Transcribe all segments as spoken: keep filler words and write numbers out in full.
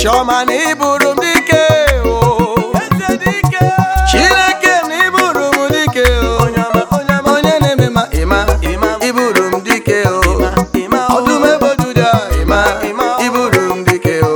Chioma na iburu m dike o, eze dike. Chineke na iburu m dike o, onye na-eme ma ịma iburu m dike o, ọdụm ebo Juda ịma iburu m dike o,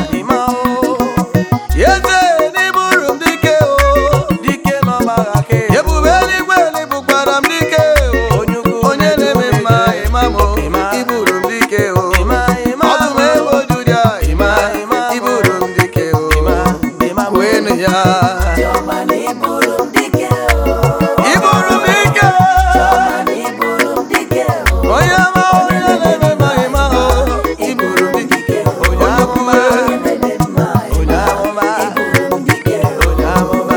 eze na iburu m dike o, dike n'ọgbagha ke ebube eluigwe bụkwara m dike o, onye na-eme ma ịma mo iburu m dike o, ọdụm ebo Juda ịma iburu m dike o, kwenu ya Chioma na iburu m dike o, iburu m dike Chioma na iburu m dike o, onye ama onye na-eme ma ịma o iburu m dike onye amụma na-eme mma onye amụma iburu m dike o, onye amụma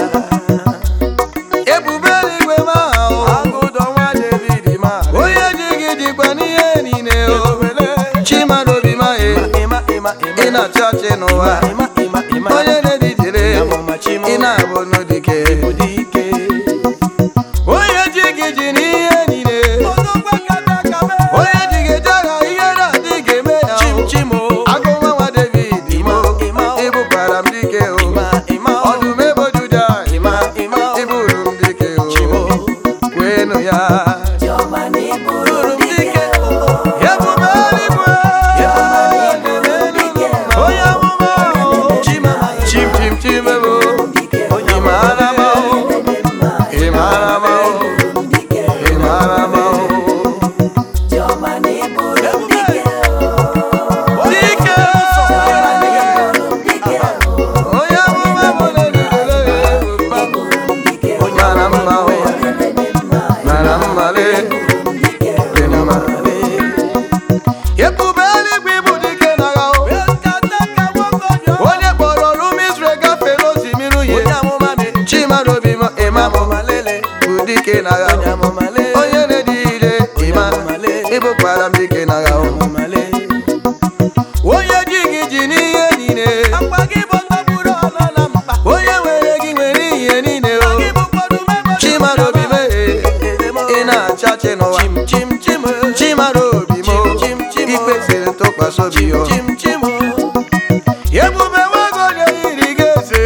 ebube eluigwe ma o agụdọ nwa David ma onye ji gị dịkwa n'ihe niile o Chimara obi ma e ị na-achị ọchị n'ụwa onye na-edijere ị na-abụ n'odike onye ji gị ji n'ihe niile onye ji gị eje agha ihe na-adị ga-eme ya o agụnwa nwa David mo ịbụkwara m dike o ọdụm ebo Juda iburu m dike o kwenu ya Chioma na iburu m dike o, ebube eluigwe onye amụma o chim chim chim ebo ị maara ma o ị maara ma o ị maara ma o Chioma na iburu m dike o, dike dike o, onye amụma bụ na-edere iburu m dike o, mara mma o na-eme mma mara mma le iburu m dike o, dị mma ebube eluigwe bụ dike n'agha o onye kpọrọ rum Izrel gafee n'osimiri uhie Chimara obi m ịma bụ dike n'agha o onye na-edile ịma ịbụkwara m dike n'agha o onye ji gị ji n'ihe niile onye nwere gị nwere ihe niile o Chimara obi m ị na-achachi n'ụwa Chimara obi m ikwesịrị ntụkwasị obi o ebube nwago na-eyiri gị eze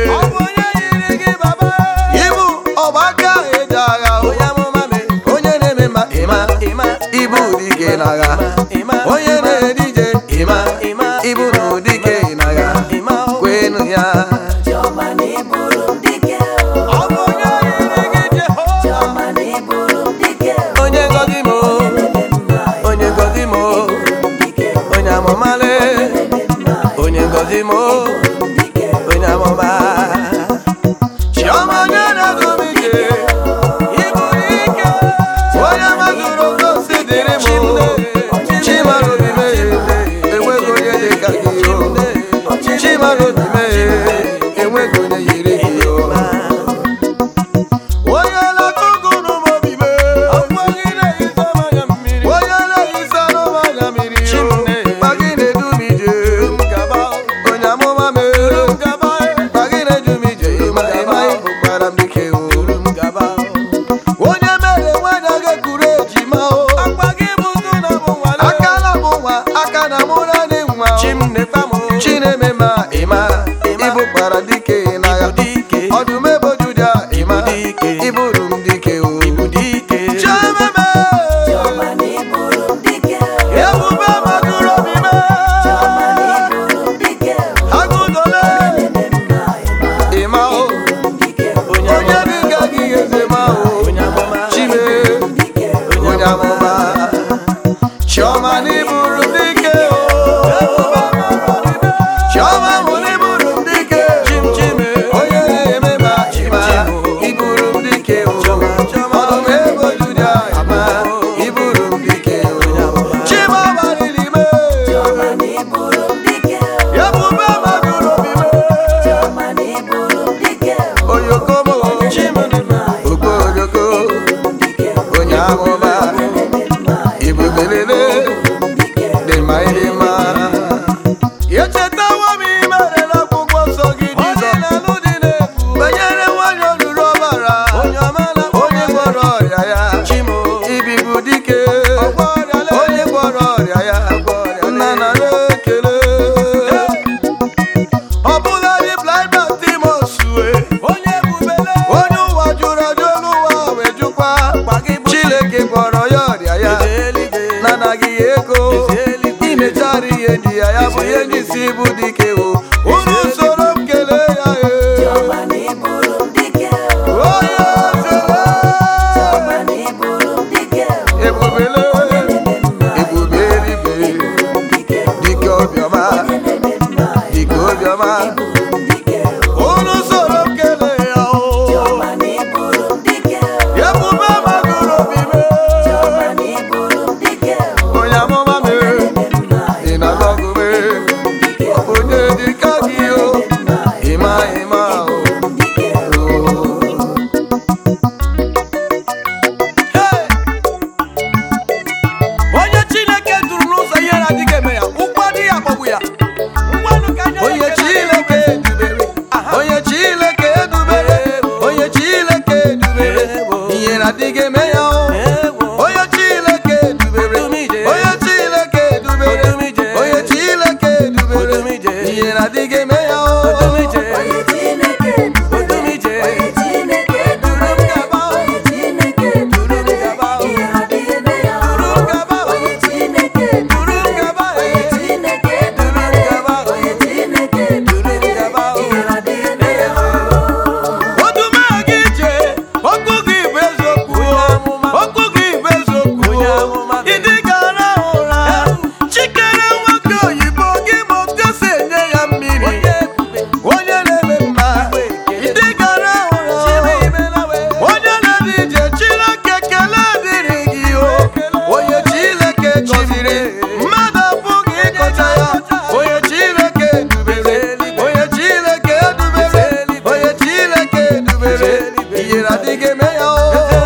ibu ọgbaka eji agha o onye na-eme ma ịma ibu dike n'agha onye na-edije ịma ibu na dike n'agha kwenu ya Chioma na iburu m dike o, Chioma na iburu m dike o, onye ngọzi m o, na-eme mma onye ngọzi m o, iburu m dike o, onye amụmale na-eme mma onye ngọzi m o, iburu m dike o, onye amụma Chioma onye na-azụ m ije ibu dike onye mazụrụ ogosi dịrị m Chimara obi m enweghị onye dị ka gị o Chimara obi m enweghị onye yiri gị o onye na-akụgụ n'ụmụ obi m onye na-ehisa n'ụmụ anya mmiri ma gị na-edu m ije onye amụma m ma gị na-edu m ije ịma ịma ịbụkwara m dike o onye mere nwanyị ga-ekuru ejima o aka na bụ nwa aka na mụ naanị nwa o ịbụ dike o unu soro m kelee ya Chioma na ịbụrụ m dike o. onye zere Chioma na ịbụrụ m dike o. ebubele ebube eluigwe Ịbụrụ m dike o. dike obiọma Onye na-eme mma dike obiọma ịbụrụ m dike o. unu soro m kelee ya o Chioma na ịbụrụ m dike o. ebube magoro obibe Chioma na ịbụrụ m dike o. onye amụma m Onye na-eme mma ị na-alọgụme ịbụrụ m dike o. onye dịka gị o ịma ịma o Hey! onye Chineke duru n'ụzọ ihe na-adịghị eme ya ụkwụ adịghị akpọgbu ya onye Chineke dubere onye Chineke dubere onye Chineke dubere ihe na-adịghị eme ya o onye Chineke dubere onye Chineke dubere onye Chineke dubere ihe na-adịghị eme ya o Onye Chineke dubere, onye Chineke dubere, onye Chineke dubere, ihe adịghị eme ya o. Onye Chineke dubere, onye Chineke dubere, onye Chineke dubere, ihe adịghị eme ya o. odume gị ije okwu gị bụ eziokwu okwu gị bụ eziokwu ịdị gara ụra chikere nwoke oyibo gị ma otu esi enye ya mmiri onye na-eme mma ịdị gara ụra onye na-ede ije Chineke kelee dịrị gị o onye Chineke gọziri mmadụ apụghị ịkọcha ya onye Chineke dubere onye Chineke dubere onye Chineke dubere ihe adịghị eme ya o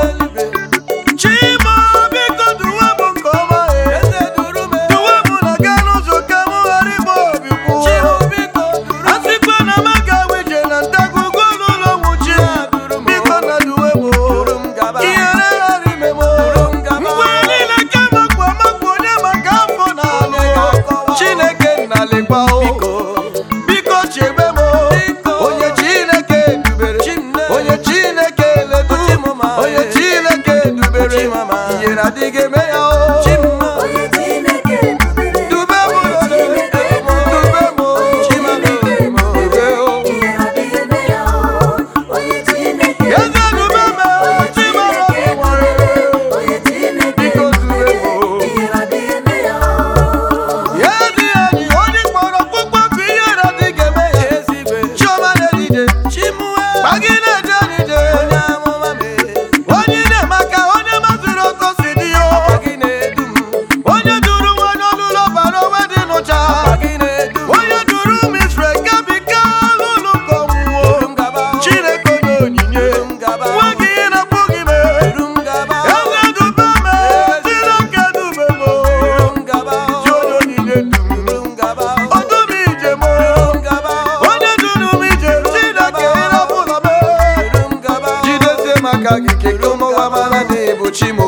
Chima biko duwe m nke ọma duwe m na gaa n'ụzọ ka m ghara ịgba obi kwụ a sịkwa na m agaghị ije na ndagwurugwu n'ụlọ nwụchi biko na duwe m ihere ghara ime m mgbe niile ka makwa makwa onye maka afọ na alụ Chineke nnalịkwa o biko chebe m onye Chineke dubere onye Chineke ledu onye Chineke dubere ihere adịghị eme ya o Onye Chineke dubere, dube m onye Chineke dube m dube o ihe adịghị eme ya o. Onye Chineke eze dube m chimara nwere onye Chineke biko dube m ihe adịghị eme ya o. ya dị enyi onye kpọrọ kpụkpọ bụ ihe na-adịghị eme ya Chioma na-edije gbagi na-eje n'ije onye na-emaka onye mazụrụ ọkọ si dị ya onye duru nwanyị ọlụlụ bara onwe dị n'ụcha onye duru m Israel gabiga n'ụlọ nke ọnwụwo Chineke onye onyinye nweghị ihe na-apụghị ime eze dube m Chineke dube m ji onye onyinye dum ọdụm ije m onye duru m ije Chineke ịrapụla m jidezie maka gị keke ụmụnwa mara na ịbụ chi m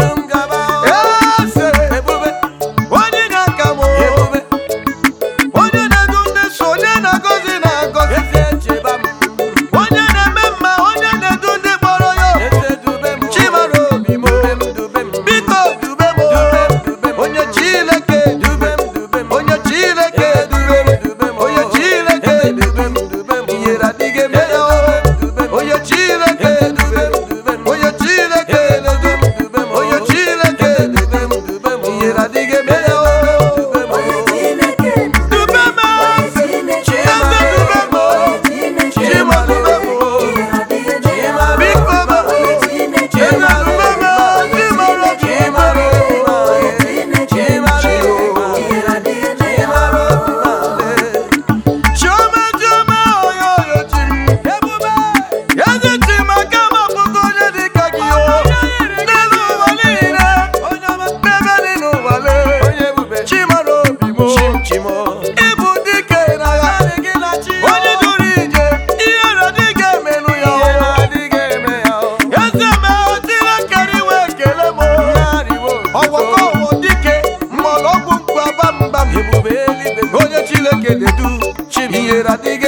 eze onye na-aka m onye na-edu ndị so onye na-agọzi na-agọzi onye na-eme mma onye na-edu ndị kpọrọ ya chimara obi m biko dube m onye Chineke dube m onye Chineke dube m onye Chineke dube m ihere adịghị eme ya o onye Chineke dube m onye Chineke dube m onye Chineke dube m ihere adịghị eme ya o Onye Chineke dube m onye Chineke eze dube m onye Chineke chima dube m ihe adịghị eme ya o. biko m Onye Chineke eze dube m chimara chimara onye Chineke ihe adịghị eme ya o. Chioma Chioma oyo oyo chim eze chima kama pụta onye dịka gị o n'elu ụwa niile n'ebe dị n'ụwale chimara obi m ịbụ dike n'agha onye duru ije ihe na-adịghị emenụ ya o eze mee Chineke iwe ekele m ọwọkọ ọwọ dike mgbọrọgwụ mkpu abambam onye Chineke na-edu ihere adịghị